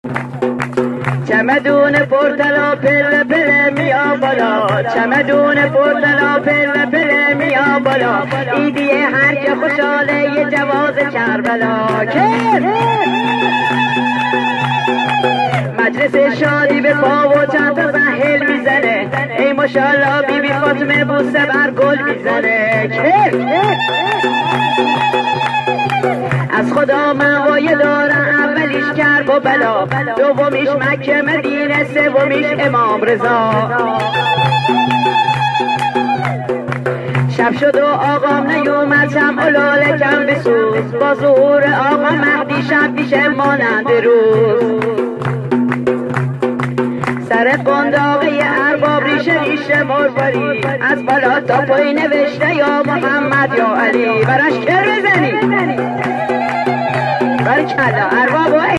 چمدون پرتلا پله پله میا بالا، چمدون پرتلا پله پله میا بالا، ایدیه هر که خوشحاله یه جواز کربلا. مجلس شادی به پا و چند تا زهل میزنه، ای ماشالله بی بی فاطمه بوسه بر گل میزنه. از خدا من وایه دارم، اولیش کرب و بلا، دومیش مکه مدینه، سومیش امام رضا. شب شد و آقام نیومد، شمع و لاله کم بسوز، با ظهور آقا مهدی شب میشه مانند روز. سر قنداقه ارباب ریشه ریشه مرواری، از بالا تا پای نوشته یا محمد یا علی. براش که بزنی برکلا ارباب